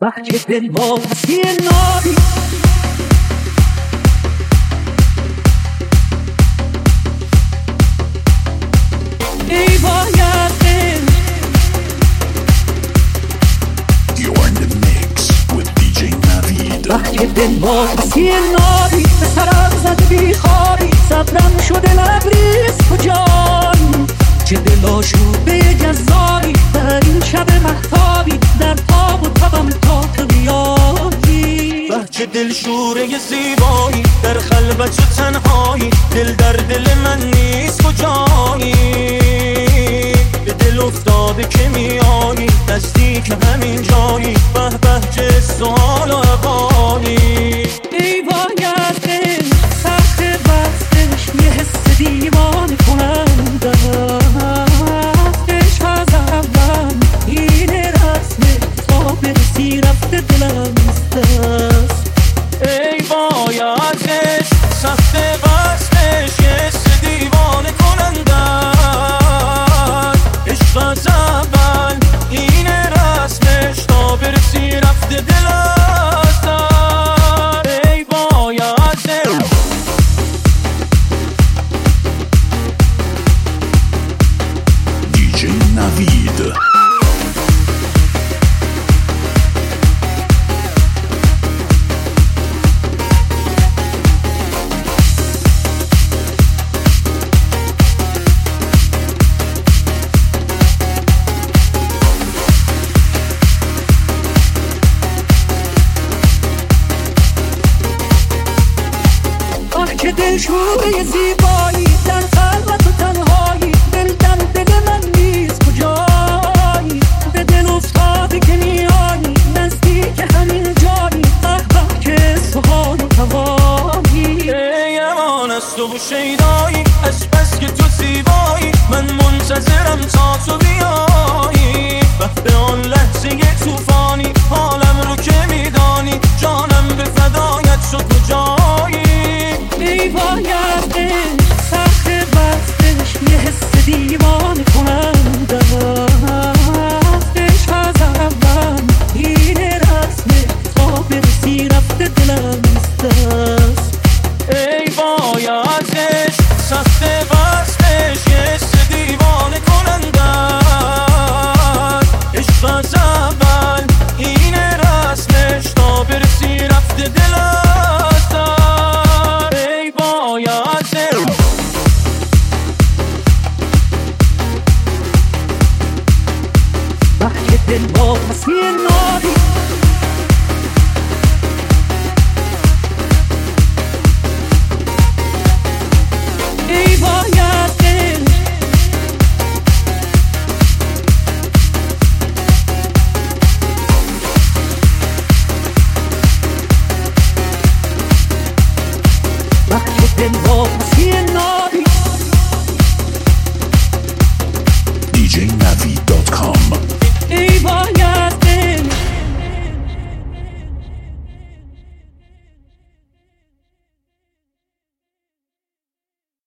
که دل واسی نابی ای باید که دل واسی نابی به سرم زد بیخوابی صبرم شده لبریز کجایی چه دل آشوبه جذابی در این شب مهتابی در تاب و تبم تا تو بیایی چه دل شوره زیبایی در خلوت و تنهایی دل در دل من نیست کجایی به دل افتاده که میایی نزدیک همین جایی به به چه سوال و اقالی ای باید سخت بستش یه حس دیوانه کننده عشق از اول اینه رسمه تا برسی رفته دلم است ای باید سخت بستش یه حس دیوانه کننده عشق از اول اینه رسمش تا برسی رفته دلم که دل شوره زیبایی در خلوت و تنهایی دل در دل من نیست کجایی به دل افتاده که میایی نزدیک همین جایی به به که سوال و توانی ای امان از تو و شیدا